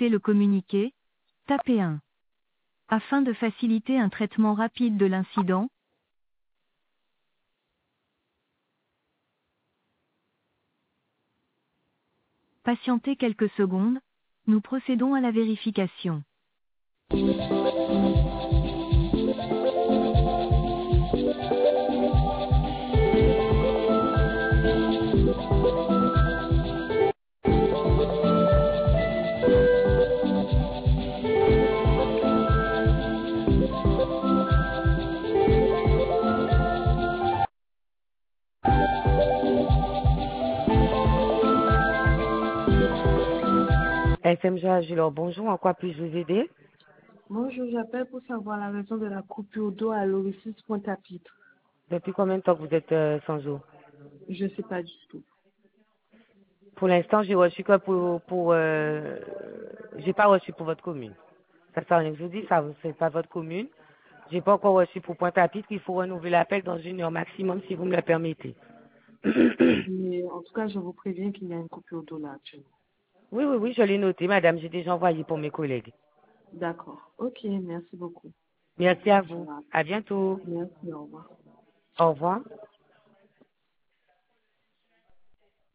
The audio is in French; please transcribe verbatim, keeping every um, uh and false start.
souhaitez le communiquer, tapez un. Afin de faciliter un traitement rapide de l'incident, patientez quelques secondes, nous procédons à la vérification. F M G Agilor, bonjour, en quoi puis-je vous aider? Bonjour, j'appelle pour savoir la raison de la coupure d'eau à l'orifice Pointe-à-Pitre. Depuis combien de temps que vous êtes euh, sans eau? Je ne sais pas du tout. Pour l'instant, j'ai reçu quoi pour... pour euh, j'ai pas reçu pour votre commune. Ça sert à rien que je vous dis, ça, c'est pas votre commune. J'ai pas encore reçu pour Pointe-à-Pitre, il faut renouveler l'appel dans une heure maximum si vous me le permettez. Mais en tout cas, je vous préviens qu'il y a une coupure d'eau là actuellement. Oui, oui, oui, je l'ai noté, madame, j'ai déjà envoyé pour mes collègues. D'accord. Ok, merci beaucoup. Merci à Je vous. vais- À bientôt. Merci, au revoir. Au revoir.